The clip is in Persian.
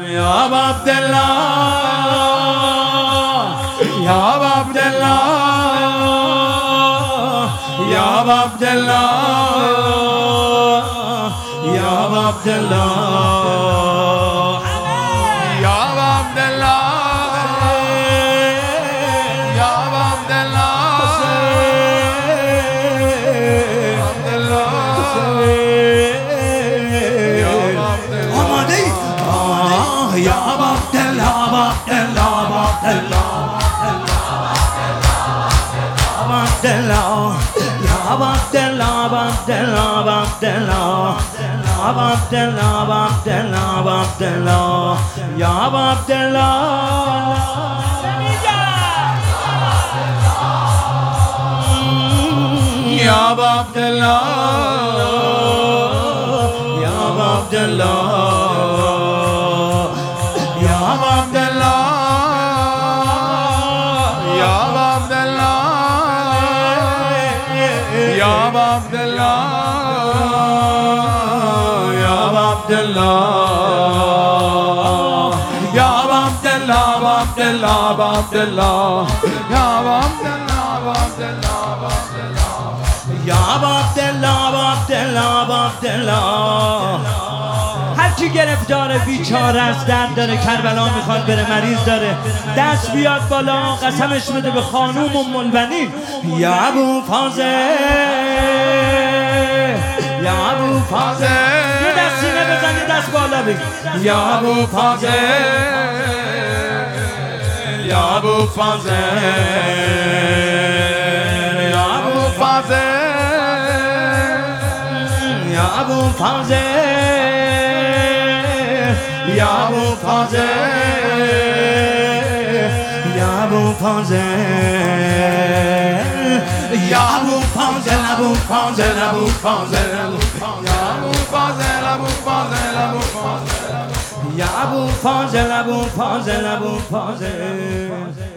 یا عبدالله یا عبدالله یا عبدالله یا عبدالله هر کی گرفتار بیچاره است، درد داره، کربلا میخواد بره، مریض داره، دست بیاد بالا، قسمش بده به خانوم ام البنین. یا ابو فاضل یا ابو فاضل، یه دست سینه بزن، یه دست بالا بگی. یا ابو فاضل یا ابو فاضل یا ابو فاضل یا ابو فاضل یا ابو فاضل یا ابو فاضل یا ابو فاضل ابو فاضل ابو فاضل یا ابو فاضل ابو فاضل ابو فاضل یا ابو فاضل ابو فاضل ابو فاضل